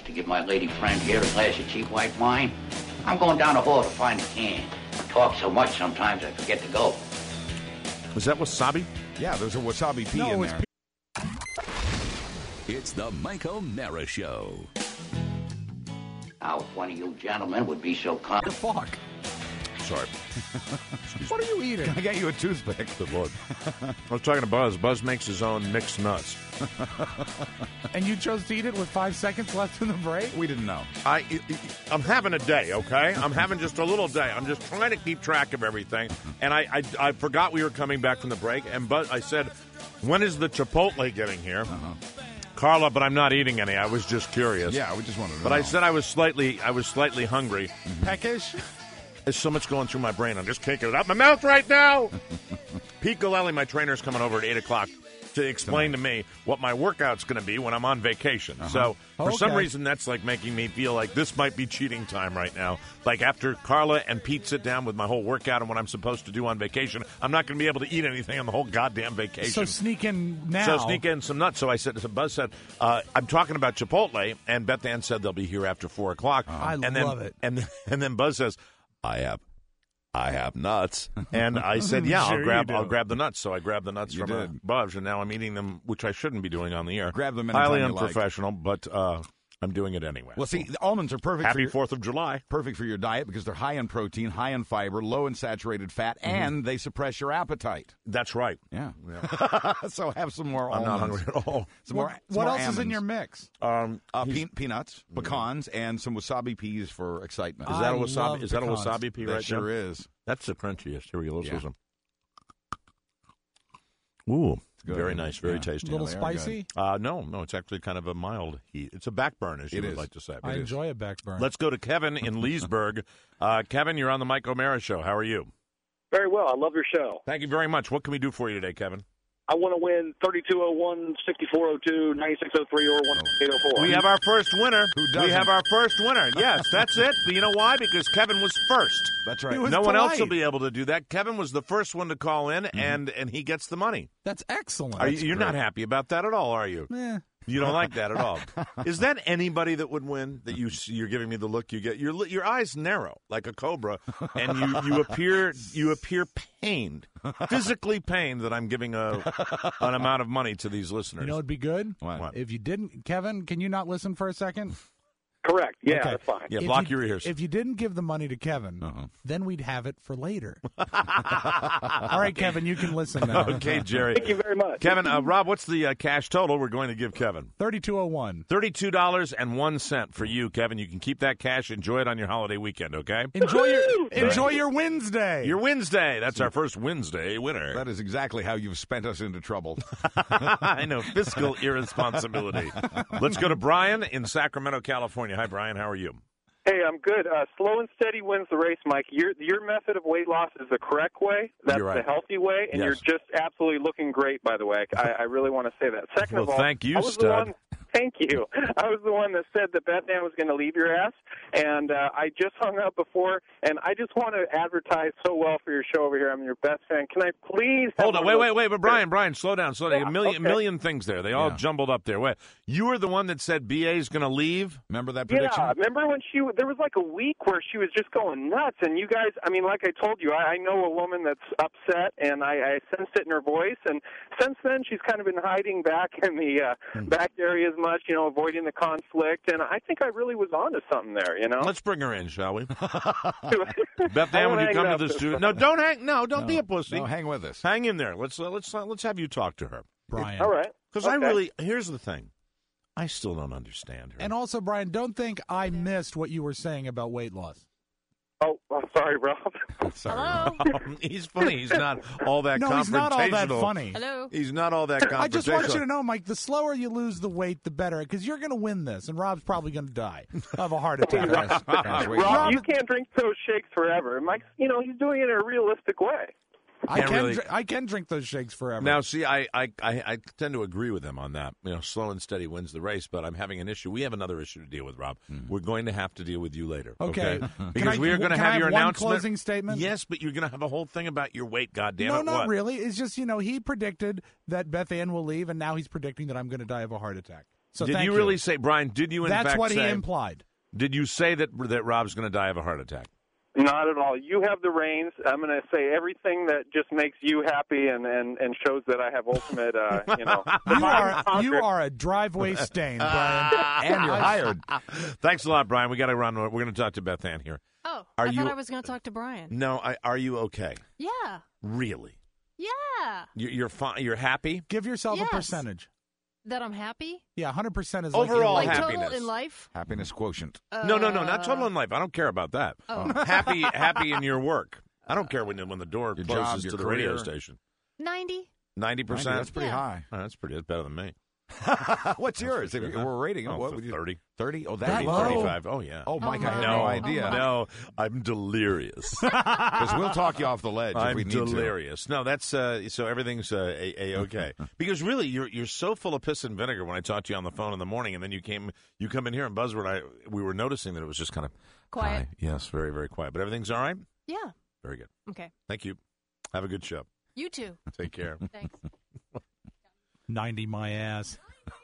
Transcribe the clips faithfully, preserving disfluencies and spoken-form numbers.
just to give my lady friend here a glass of cheap white wine. I'm going down the hall to find a can. I talk so much sometimes I forget to go. Was that wasabi? Yeah, there's a wasabi pea No, in it's there. It's the Mike O'Mara Show. Now, if one of you gentlemen would be so kind. The fuck? Sorry. What are you eating? I got you a toothpick. Good Lord. I was talking to Buzz. Buzz makes his own mixed nuts. And you chose to eat it with five seconds left in the break? We didn't know. I, I'm having a day, okay? I'm having just a little day. I'm just trying to keep track of everything. And I, I, I forgot we were coming back from the break. And Buzz, I said, when is the Chipotle getting here? Uh-huh. Carla, but I'm not eating any. I was just curious. Yeah, we just wanted to know. But I said I was slightly, I was slightly hungry. Peckish? There's so much going through my brain. I'm just can't get it out my mouth right now. Pete Galelli, my trainer, is coming over at eight o'clock to explain to me what my workout's going to be when I'm on vacation. Uh-huh. So for Okay. some reason, that's like making me feel like this might be cheating time right now. Like after Carla and Pete sit down with my whole workout and what I'm supposed to do on vacation, I'm not going to be able to eat anything on the whole goddamn vacation. So sneak in now. So sneak in some nuts. So I said, so Buzz said, uh, I'm talking about Chipotle, and Beth Ann said they'll be here after four o'clock. I and then, love it. And then, and then Buzz says, I have, I have nuts, and I said, yeah, Sure I'll you grab, do. I'll grab the nuts. So I grabbed the nuts You from uh, did. Buzz, and now I'm eating them, which I shouldn't be doing on the air. Grab them anytime highly you like. unprofessional, but uh, I'm doing it anyway. Well, see, the almonds are perfect for Happy your, Fourth of July. perfect for your diet because they're high in protein, high in fiber, low in saturated fat, Mm-hmm. and they suppress your appetite. That's right. Yeah. so have some more I'm almonds. not hungry at all. Some What, more, some what more else is in almonds. your mix? Um, Uh, he's- pe- peanuts, pecans, and some wasabi peas for excitement. is that I a wasabi? love Is that a pecans. wasabi pea that right sure there? is. That's the crunchiest. Here we go. Let's Yeah. listen. Ooh, good. very nice, very Yeah. tasty. A little they are spicy? Uh, no, no, it's actually kind of a mild heat. It's a backburn, as you It would is. like to say. I is. enjoy a back burn. Let's go to Kevin in Leesburg. Uh, Kevin, you're on the Mike O'Mara Show. How are you? Very well. I love your show. Thank you very much. What can we do for you today, Kevin? I want to win thirty-two oh one, sixty-four oh two, ninety-six oh three, or eighteen oh four. We have our first winner. Who we doesn't? have our first winner. Yes, that's it. But you know why? Because Kevin was first. That's right. He was No one else polite. will be able to do that. Kevin was the first one to call in, and, and he gets the money. That's excellent. Are you, you're not happy about that at all, are you? Eh. You don't like that at all. Is that anybody that would win? That you you're giving me the look you get. Your li- your eyes narrow like a cobra, and you, you appear you appear pained, physically pained that I'm giving a an amount of money to these listeners. You know, it'd be good What? if you didn't. Kevin, can you not listen for a second? Correct. Yeah, Okay. that's fine. yeah, If block you- your ears. If you didn't give the money to Kevin, Uh-huh. then we'd have it for later. All right, Kevin, you can listen now. Okay, Jerry. Thank you very much. Kevin, uh, Rob, what's the uh, cash total we're going to give Kevin? thirty-two oh one. Thirty-two dollars and one cent for you, Kevin. You can keep that cash. Enjoy it on your holiday weekend. Okay. Enjoy your enjoy your Wednesday. Your Wednesday. That's our first Wednesday winner. That is exactly how you've spent us into trouble. I know, fiscal irresponsibility. Let's go to Brian in Sacramento, California. Hi, Brian. How are you? Hey, I'm good. Uh, slow and steady wins the race, Mike. Your your method of weight loss is the correct way. That's You're right. the healthy way, and Yes. you're just absolutely looking great, by the way. I, I really want to say that. Second Well, of all, thank you, I was stud. The one, thank you. I was the one that said that Beth Ann was going to leave your ass, and uh, I just hung up before, and I just want to advertise so well for your show over here. I'm your best fan. Can I please have Hold on. one Wait, of wait, those- wait. But Brian, Brian, slow down. Slow down. Yeah, a million, okay. million things there. They all Yeah. jumbled up there. Wait, you were the one that said B A is going to leave? Remember that prediction? Yeah, remember when she there was like a week where she was just going nuts, and you guys, I mean, like I told you, I, I know a woman that's upset, and I, I sensed it in her voice, and since then she's kind of been hiding back in the uh, back area as much, you know, avoiding the conflict, and I think I really was onto something there, you know? Let's bring her in, shall we? Beth I Ann, would wanna you hang come to up the this studio? one. No, don't hang. No, don't No, be a pussy. No, hang with us. Hang in there. Let's uh, let's uh, let's have you talk to her. Brian. All right. Because I Okay. really, here's the thing, I still don't understand her. And also, Brian, don't think I missed what you were saying about weight loss. Oh, well, sorry, Rob. Sorry. He's funny. He's not all that No, confrontational. he's not all that funny. Hello. He's not all that confrontational. I just want you to know, Mike, the slower you lose the weight, the better, because you're going to win this, and Rob's probably going to die of a heart attack. Guys, guys, wait. Rob, Rob- you can't drink those shakes forever. Mike's, you know, he's doing it in a realistic way. I Can't can really- dr- I can drink those shakes forever. Now, see, I, I, I, I tend to agree with him on that. You know, slow and steady wins the race, but I'm having an issue. We have another issue to deal with, Rob. We're going to have to deal with you later. Okay. Okay. Can Because I- we are going to can I have your have one announcement. closing statement? Yes, but you're going to have a whole thing about your weight, goddammit. no, it. not What? really. It's just, you know, he predicted that Beth Ann will leave, and now he's predicting that I'm going to die of a heart attack. So did thank you really say, Brian? Did you in That's fact what say? he implied. Did you say that that Rob's going to die of a heart attack? Not at all. You have the reins. I'm going to say everything that just makes you happy and, and, and shows that I have ultimate, uh, you know. You are you are a driveway stain, Brian, and you're hired. Thanks a lot, Brian. We got to run. We're going to talk to Beth Ann here. Oh, Are I you- thought I was going to talk to Brian. No, I, are you okay? Yeah. Really? Yeah. You, you're fine. You're happy. Give yourself Yes. a percentage. That I'm happy? Yeah, one hundred percent is Overall like, Like happiness. total in life? Happiness quotient. Uh, no, no, no, not total in life. I don't care about that. Oh. Happy, happy in your work. I don't care when when the door Your closes job, your to the radio career. station. ninety? Ninety Ninety, percent. that's pretty Yeah. high. Oh, that's pretty. That's better than me. What's yours? If good, you huh? we're rating it, Oh, what for would you thirty. thirty? Oh, thirty, that low. thirty-five. Oh, yeah. Oh, Mike, Oh, I had my. no Oh, idea. my. No, I'm delirious. Because we'll talk you off the ledge if I'm we need delirious. No, that's uh, so everything's uh, a, a okay. Because really, you're you're so full of piss and vinegar when I talked to you on the phone in the morning, and then you came you come in here and Buzzword. I we were noticing that it was just kind of Quiet. Hi. Yes, very very quiet. But everything's all right. Yeah. Very good. Okay. Thank you. Have a good show. You too. Take care. Thanks. ninety my ass.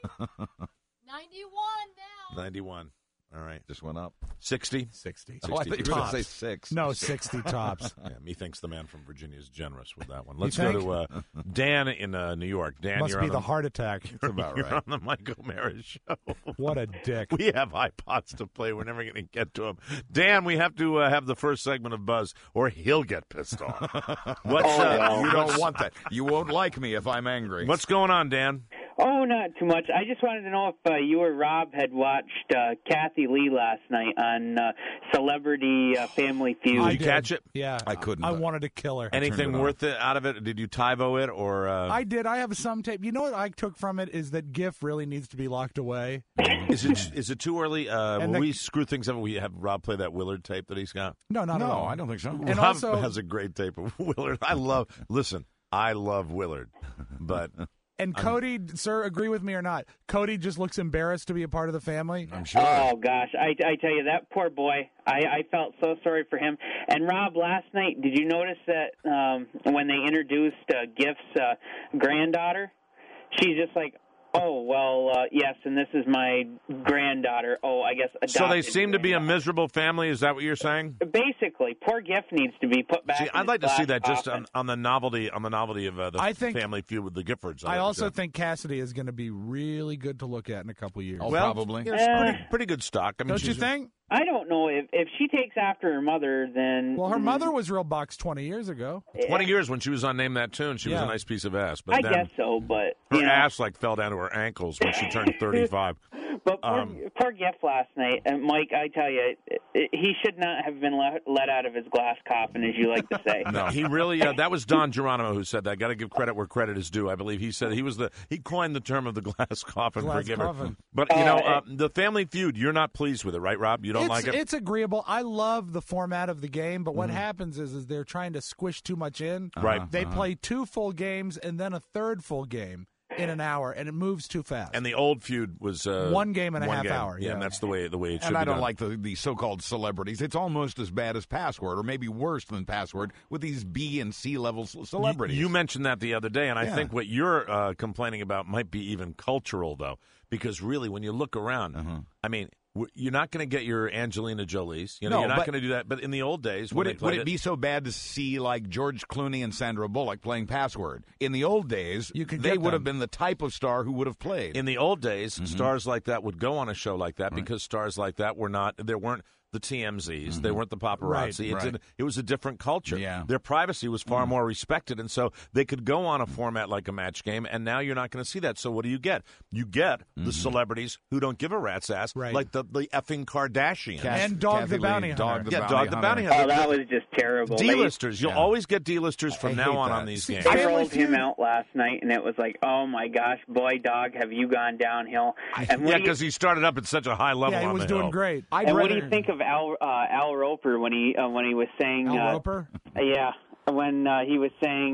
ninety-one now. ninety-one. All right. Just went up. sixty. sixty. Oh, I thought you were going to Tops. say six. No, sixty tops. Yeah, methinks the man from Virginia is generous with that one. You Let's go think? to uh, Dan in uh, New York. Dan, Must you're be on the heart attack. You're, about you're right. on the Mike O'Mara show. What a dick. We have iPods to play. We're never going to get to them. Dan, we have to uh, have the first segment of Buzz, or he'll get pissed off. What's, Oh, uh, well. You don't want that. You won't like me if I'm angry. what's going on, Dan? Oh, not too much. I just wanted to know if uh, you or Rob had watched uh, Kathy Lee last night on uh, Celebrity uh, Family Feud. Did you catch it? Yeah. I couldn't. I wanted to kill her. Anything it on. worth it out of it? Did you TiVo it or? Uh, I did. I have some tape. You know what I took from it is that GIF really needs to be locked away. is it is it too early? Uh, And will the- we screw things up? Will we have Rob play that Willard tape that he's got? No, not no, at all. I don't think so. And Rob also- has a great tape of Willard. I love. Listen, I love Willard, but And Cody, sir, agree with me or not? Cody just looks embarrassed to be a part of the family. I'm sure. Oh gosh, I, I tell you that poor boy. I, I felt so sorry for him. And Rob, last night, did you notice that um, when they introduced uh, Gift's uh, granddaughter, she's just like, "Oh well, uh, yes, and this is my granddaughter." Oh, I guess adopted so they seem to be a granddaughter. miserable family. Is that what you're saying? Basically, poor Gift needs to be put back. See, in I'd his like to see glass that just coffin. on, on the novelty on the novelty of uh, the I think- Family Feud with the Giffords. I also think. think Cassidy is going to be really good to look at in a couple years. Oh, Well, probably. It's pretty, pretty good stock. I mean, Don't you she's- think? I don't know if if she takes after her mother, then Well, her mother was real box twenty years ago. Twenty years when she was on Name That Tune, she was Yeah. a nice piece of ass. But I then guess so, but her you know. ass like fell down to her ankles when she turned thirty-five. But poor, Um, poor Gift last night, and Mike, I tell you, it, it, he should not have been let, let out of his glass coffin, as you like to say. No, he really. Uh, that was Don Geronimo who said that. Got to give credit where credit is due. I believe he said he was the he coined the term of the glass coffin. Glass forgive her. coffin. But you Uh, know, uh, the Family Feud. You're not pleased with it, right, Rob? You don't it's, like it. It's agreeable. I love the format of the game, but Mm-hmm. what happens is, is they're trying to squish too much in. Right. They play two full games and then a third full game in an hour, and it moves too fast. And the old feud was uh, One game and a one half game. hour, Yeah, yeah. and that's the way the way it should And be I don't done. like the, the so-called celebrities. It's almost as bad as Password, or maybe worse than Password, with these B and C level c- celebrities. You, you mentioned that the other day, and I Yeah. think what you're uh, complaining about might be even cultural, though, because really, when you look around, Uh-huh. I mean, w- you're not going to get your Angelina Jolie's. You know, No, you're not but- going to do that. But in the old days, when Would they it would played it be so bad to see like George Clooney and Sandra Bullock playing Password? In the old days, You could they get would have them. been the type of star who would have played. in the old days, Mm-hmm. stars like that would go on a show like that because stars like that were not there weren't the T M Zs, they weren't the paparazzi. Right, It's right. an- it was a different culture. Yeah. Their privacy was far more respected, and so they could go on a format like a match game. And now you're not going to see that. So what do you get? You get the celebrities who don't give a rat's ass, Right. like the the effing Kardashians. Cass- And Dog the Kathy Lee, Bounty Dog Hunter. the yeah, Bounty Dog the Hunter. Bounty Oh, Hunter. that was just terrible. They- D-listers. You'll Yeah. always get D-listers from I now hate on that. on these See, games. They Family rolled him Feud. out last night, and it was like, oh my gosh, boy, Dog, have you gone downhill? And Yeah, what do you- because he started up at such a high level Yeah, he on was the doing hill. great. I'd and what do rather- you think of Al uh, Al Roper when he uh, when he was saying Al uh, Roper? yeah, when uh, he was saying uh,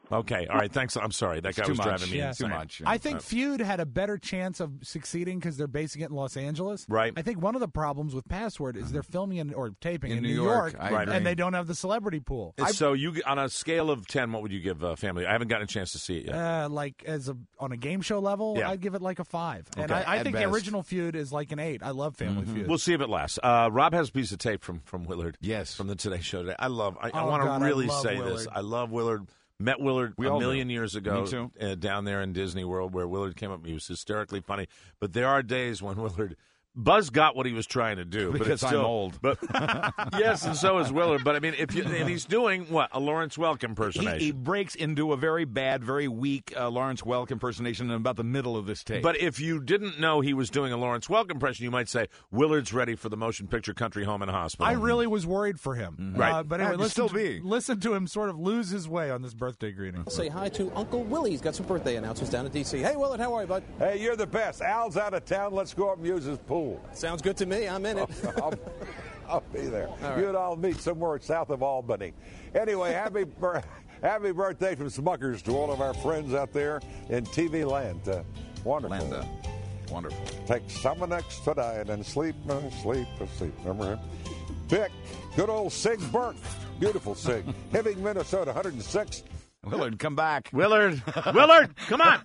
Okay, all right, thanks. I'm sorry. That guy too was much. driving me Yeah. insane. Too much. I think Feud had a better chance of succeeding because they're basing it in Los Angeles. Right. I think one of the problems with Password is they're filming in, or taping in, In New New York, York, I Right. agree. and they don't have the celebrity pool. So you, on a scale of ten, what would you give uh, Family? I haven't gotten a chance to see it yet. Uh, like as a on a game show level, Yeah. I'd give it like a five. And Okay, I, I at think best. the original Feud is like an eight. I love Family Feud. We'll see if it lasts. Uh, Rob has a piece of tape from, from Willard. Yes. From the Today Show today. I love, I, I Oh, want God, to I really love say Willard. this. I love Willard. Met Willard We a all million do. years ago Me too. Uh, down there in Disney World where Willard came up. He was hysterically funny. But there are days when Willard... Buzz got what he was trying to do. but Because it's I'm still, old. But yes, and so is Willard. But I mean, if you, and he's doing what? A Lawrence Welk He, impersonation. he breaks into a very bad, very weak uh, Lawrence Welk impersonation in about the middle of this tape. But if you didn't know he was doing a Lawrence Welk impression, you might say, Willard's ready for the motion picture Country Home and Hospital. I really was worried for him. Right. Uh, but anyway, You'd listen, still to, be. listen to him sort of lose his way on this birthday greeting. Say hi to Uncle Willie. He's got some birthday announcements down in D C. Hey, Willard, how are you, bud? Hey, you're the best. Al's out of town. Let's go up and use his pool. Sounds good to me. I'm in it. I'll, I'll be there. right. You and I'll meet somewhere south of Albany. Anyway, happy bir- happy birthday from Smuckers to all of our friends out there in T V land. Uh, wonderful. Landa. Wonderful. Take Summonex tonight and sleep, uh, sleep, uh, sleep. Remember him? Vic, good old Sig Burke. Beautiful Sig. Hibbing, Minnesota, one oh six. Willard, come back. Willard, Willard, come on!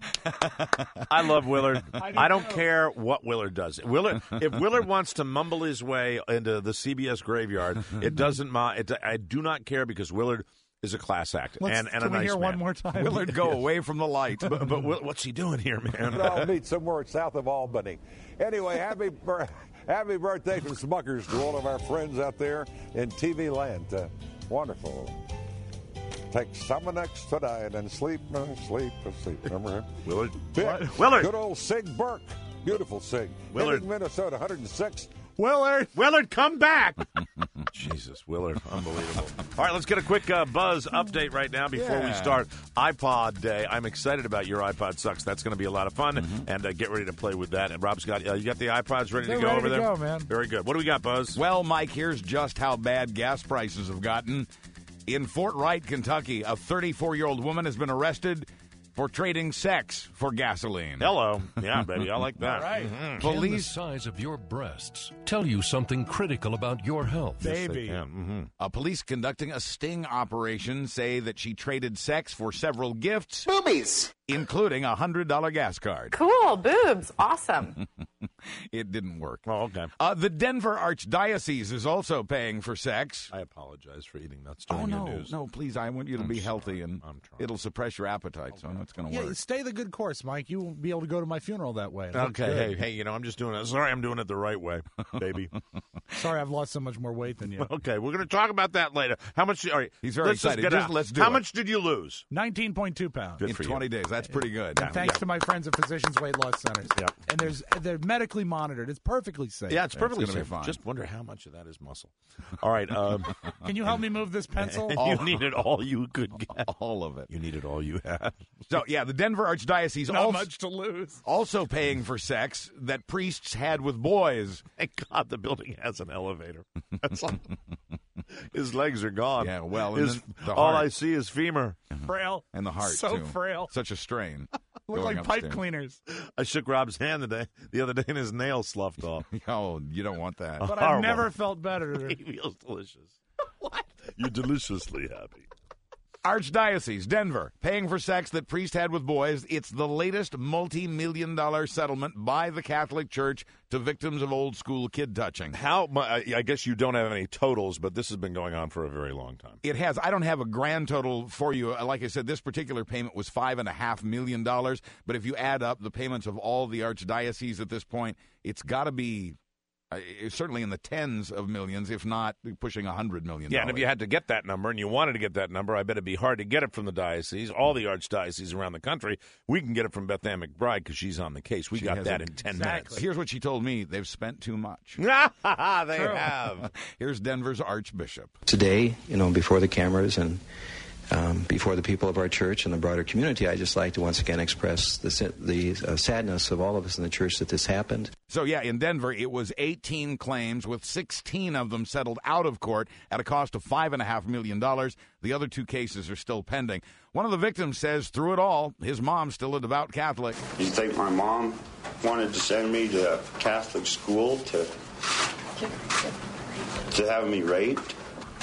I love Willard. I don't care what Willard does. Willard, if Willard wants to mumble his way into the C B S graveyard, it doesn't. Ma- it, I do not care because Willard is a class act Let's, and, and can a we nice hear man. one more time? Willard, go away from the light. But, but Will- what's he doing here, man? And I'll meet somewhere south of Albany. Anyway, happy bir- happy birthday from Smuckers to all of our friends out there in T V land. Uh, wonderful. Take Summonex tonight and sleep, uh, sleep, uh, sleep. Remember him? Willard, Vic, Willard, good old Sig Burke. Beautiful Sig. Willard. Hibbing, Minnesota, one oh six. Willard, Willard, come back! Jesus, Willard, unbelievable. All right, let's get a quick uh, Buzz update right now before we Yeah. start iPod Day. I'm excited about Your iPod Sucks. That's going to be a lot of fun, Mm-hmm. and uh, get ready to play with that. And Rob's got uh, you got the iPods ready They're to go ready over to there. go, man. Very good. What do we got, Buzz? Well, Mike, here's just how bad gas prices have gotten. In Fort Wright, Kentucky, a thirty-four-year-old woman has been arrested for trading sex for gasoline. Hello, yeah, baby, I like that. All right. Mhm. Can the Police, size of your breasts tell you something critical about your health? Yes, they Baby. can. Mhm. uh, police conducting a sting operation say that she traded sex for several gifts, Boobies. including a one hundred dollars gas card. Cool, boobs, awesome. It didn't work. Oh, okay. Uh, the Denver Archdiocese is also paying for sex. I apologize for eating nuts during Oh, no, your news. no, please, I want you to I'm be sorry. healthy, and I'm trying. it'll suppress your appetite, so it's going to Yeah, work. stay the good course, Mike. You won't be able to go to my funeral that way. It looks Okay, good. hey, hey, you know, I'm just doing it. Sorry, I'm doing it the right way, baby. Sorry, I've lost so much more weight than you. Okay, we're going to talk about that later. How much? All right, He's very let's excited. Just get Just out. let's do How it. much did you lose? nineteen point two pounds. Good In for you. twenty days. That's pretty good. And thanks to my friends at Physicians Weight Loss Centers. Yep. And there's they're medically monitored. It's perfectly safe. Yeah, it's perfectly gonna be safe. fine. Just wonder how much of that is muscle. All right, um, Can you help me move this pencil? you needed all you could get. All of it. You needed all you had. So, yeah, the Denver Archdiocese Not also, much to lose. also paying for sex that priests had with boys. Thank God the building has an elevator. That's all. His legs are gone. Yeah, well, and His, then the all heart. I see is femur. Frail. And the heart, So too. frail. Such a strain. Look going like pipe upstairs. cleaners. I shook Rob's hand today, the other day, and his nail sloughed off. Oh, you don't want that. But Horrible. I've never felt better. He feels delicious. What? You're deliciously happy. Archdiocese, Denver, paying for sex that priest had with boys. It's the latest multi-million dollar settlement by the Catholic Church to victims of old school kid touching. How? mu- I I guess you don't have any totals, but this has been going on for a very long time. It has. I don't have a grand total for you. Like I said, this particular payment was five and a half million dollars. But if you add up the payments of all the archdioceses at this point, it's got to be uh, certainly in the tens of millions, if not pushing a hundred million. Yeah, and if you had to get that number and you wanted to get that number, I bet it'd be hard to get it from the diocese, all the archdioceses around the country. We can get it from Beth Ann McBride because she's on the case. We She got has that a- in ten Exactly. Here's what she told me: they've spent too much. minutes. they have. Here's Denver's Archbishop. Today, you know, before the cameras and um, before the people of our church and the broader community, I'd just like to once again express the, the uh, sadness of all of us in the church that this happened. So, yeah, in Denver, it was eighteen claims, with sixteen of them settled out of court at a cost of five point five million dollars. The other two cases are still pending. One of the victims says through it all, his mom's still a devout Catholic. You think my mom wanted to send me to Catholic school to, to have me raped?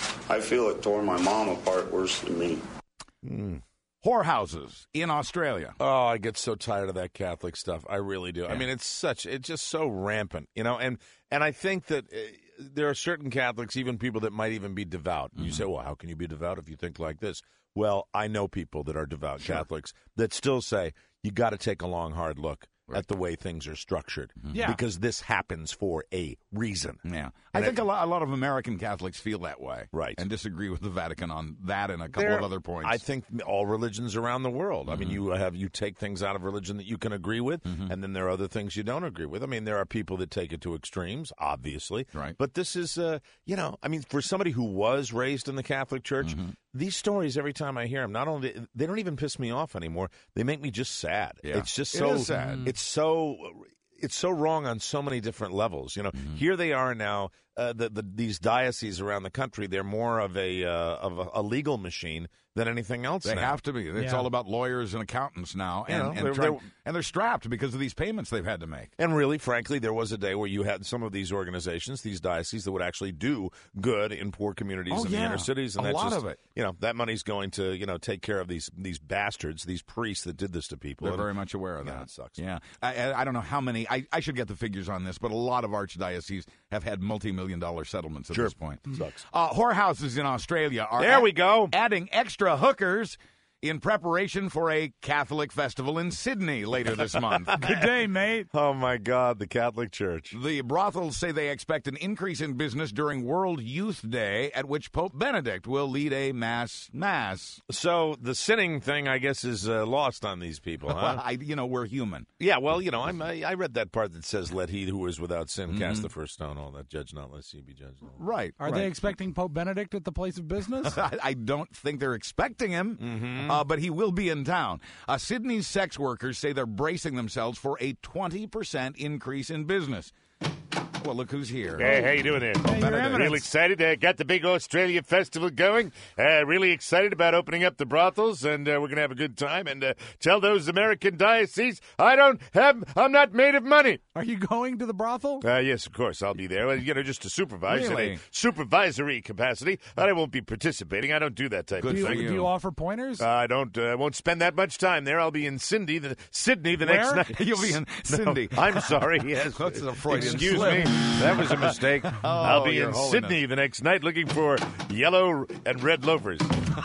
I feel it tore my mom apart worse than me. Mm. Whorehouses in Australia. Oh, I get so tired of that Catholic stuff. I really do. Yeah. I mean, it's such, it's just so rampant, you know, and, and I think that uh, there are certain Catholics, even people that might even be devout. Mm-hmm. You say, well, how can you be devout if you think like this? Well, I know people that are devout sure. Catholics that still say, you got to take a long, hard look right. at the way things are structured. Mm-hmm. Yeah. Because this happens for a reason. Yeah. I think it, a, lot, a lot of American Catholics feel that way. Right. And disagree with the Vatican on that and a couple there, of other points. I think all religions around the world. Mm-hmm. I mean, you have you take things out of religion that you can agree with, mm-hmm. and then there are other things you don't agree with. I mean, there are people that take it to extremes, obviously. Right. But this is, uh, you know, I mean, for somebody who was raised in the Catholic Church, mm-hmm. these stories, every time I hear them, not only, they don't even piss me off anymore, they make me just sad. Yeah. It's just it so is sad. It's so... It's so wrong on so many different levels. You know, mm-hmm. here they are now. Uh, the, the these dioceses around the country, they're more of a uh, of a, a legal machine than anything else. They now. have to be. It's yeah. all about lawyers and accountants now, and you know, and, they're, trying, they're, and they're strapped because of these payments they've had to make. And really, frankly, there was a day where you had some of these organizations, these dioceses, that would actually do good in poor communities oh, in yeah. the inner cities, and a that's lot just, of it. You know, that money's going to you know take care of these these bastards, these priests that did this to people. They're and, very much aware of yeah, that. It sucks. Yeah, I, I don't know how many. I, I should get the figures on this, but a lot of archdioceses have had multi-million dollar settlements at sure. this point. Sucks. Uh, whorehouses in Australia are there. We go adding extra hookers in preparation for a Catholic festival in Sydney later this month. Good day, mate. Oh, my God, the Catholic Church. The brothels say they expect an increase in business during World Youth Day, at which Pope Benedict will lead a mass mass. So the sinning thing, I guess, is uh, lost on these people, huh? Well, I, you know, we're human. Yeah, well, you know, I'm, I, I read that part that says, let he who is without sin Mm-hmm. cast the first stone, all that, judge not, lest he be judged. Right. Are right. they expecting Pope Benedict at the place of business? I, I don't think they're expecting him, mm-hmm. uh, but he will be in town. Uh, Sydney's sex workers say they're bracing themselves for a twenty percent increase in business. Well, look who's here. Hey, how you doing there? Hey, Your Eminence. Real excited. Uh, got the big Australia festival going. Uh, really excited about opening up the brothels, and uh, we're going to have a good time. And uh, tell those American dioceses, I don't have, I'm not made of money. Are you going to the brothel? Uh, yes, of course, I'll be there. Well, you know, just to supervise Really? in a supervisory capacity. But I won't be participating. I don't do that type Good of Do you, for thing. you. do you offer pointers? Uh, I don't. I uh, won't spend that much time there. I'll be in Sydney the Sydney the Where? next night. You'll be in Cindy. No, I'm sorry. Yes, That's a Freudian Excuse slip. me. That was a mistake. I'll be Your in Holiness. Sydney the next night looking for yellow and red loafers.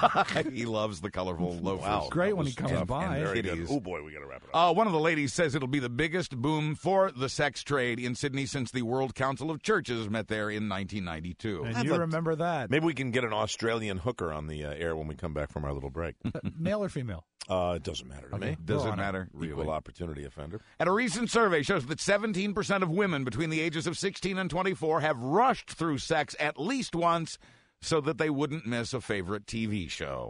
He loves the colorful loafers. Wow. Great when he That was comes tough by. and very good. Kitties. Oh, boy, we got to wrap it up. Uh, one of the ladies says it'll be the biggest boom for the sex trade in Sydney since the World Council of Churches met there in nineteen ninety-two. And I'd you like- remember that. Maybe we can get an Australian hooker on the uh, air when we come back from our little break. Male or female? Uh, it doesn't matter to Okay. me. Does We're it on it. matter? Really? Equal opportunity offender. And a recent survey shows that seventeen percent of women between the ages of sixteen and twenty-four have rushed through sex at least once so that they wouldn't miss a favorite T V show.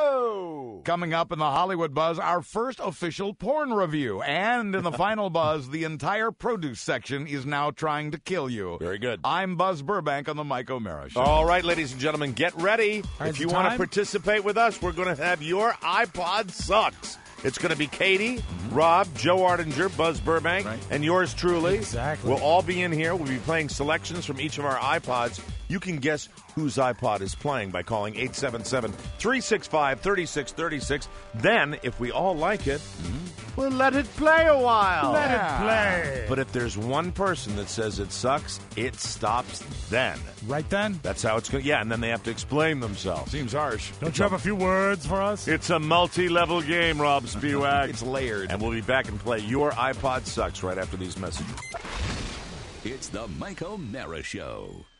Oh! Coming up in the Hollywood Buzz, our first official porn review. And in the final buzz, the entire produce section is now trying to kill you. Very good. I'm Buzz Burbank on the Mike O'Mara Show. All right, ladies and gentlemen, get ready. right, if you it's want to time. participate with us, we're going to have your iPod Sucks. It's going to be Katie, Rob, Joe Ardinger, Buzz Burbank, Right. and yours truly. Exactly. We'll all be in here. We'll be playing selections from each of our iPods. You can guess whose iPod is playing by calling eight seven seven, three six five, three six three six. Then, if we all like it, we'll let it play a while. Let it play. But if there's one person that says it sucks, it stops then. Right then? That's how it's going. Yeah, and then they have to explain themselves. Seems harsh. Don't you have a few words for us? It's a multi-level game, Rob Spiewak. It's layered. And we'll be back and play Your iPod Sucks right after these messages. It's the Mike O'Mara Show.